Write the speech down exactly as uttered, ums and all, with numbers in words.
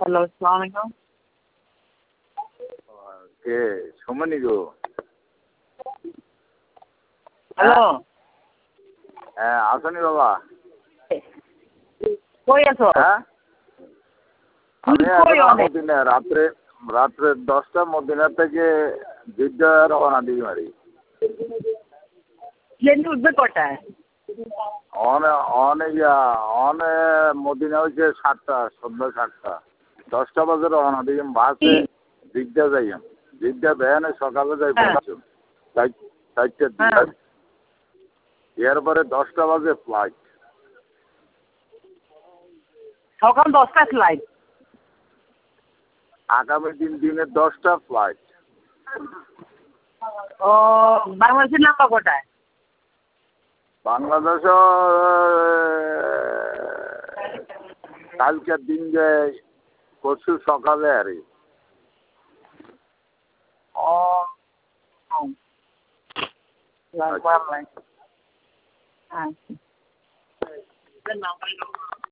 Hello, আসসালামু আলাইকুম। কে সুমনি গো? হ্যালো। হ্যাঁ, আসনি বাবা? কই আছো? হ্যাঁ, আমি কই এখন অনেক? মদিনা রাত্রে রাত্রে দশটা মদিনা থেকে জিদ্দা রওনা দিই মারি। প্লেন উঠবে কটায়? অনে অনে ইয়া অনে মদিনা হয়েছে সাতটা, সন্ধ্যা সাতটা। দশটা বাজে রওনা দিই বাসে জিদ্দা যাই। জিদ্দা ভ্যানে সকালে যাই হ্যাঁ। পৌঁছুন চারটার হ্যাঁ। দিকে। এরপরে দশটা বাজে ফ্লাইট। সকাল দশটায় ফ্লাইট। আগামী দিন দিনে দশটা ফ্লাইট। ও বাংলাদেশের নাম্বার কটায়? বাংলাদেশ কালকের দিন যে পরশু সকালে আর ও লাগবে নাই। হ্যাঁ।